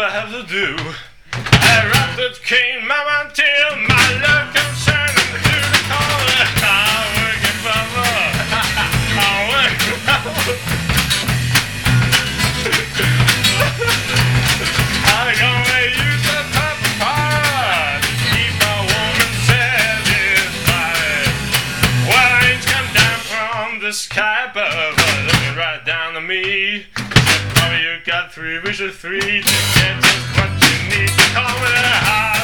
I have to do. I wrapped the cane, mama, till my love comes shining through the corner. I'm working, mama. I'm working, mama. I'm gonna use the top part to keep a woman satisfied. Well, rains come down from the sky, but looking right down to me. Probably you got 3 wishes, 3 to get just what you need. Call me the high.